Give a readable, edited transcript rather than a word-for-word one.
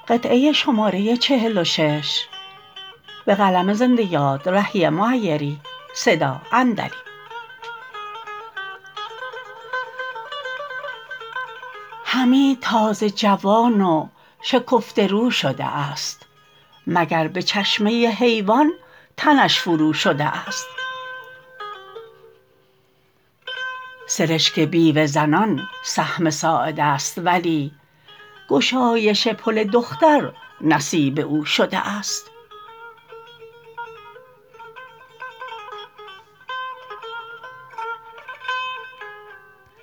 حمید تازه جوان و شکفته رو شده است مگر به چشمه حیوان تنش فروشده است سرشک بیوه زنان سهم ساعدست ولی گشایش پل دختر نصیب او شده است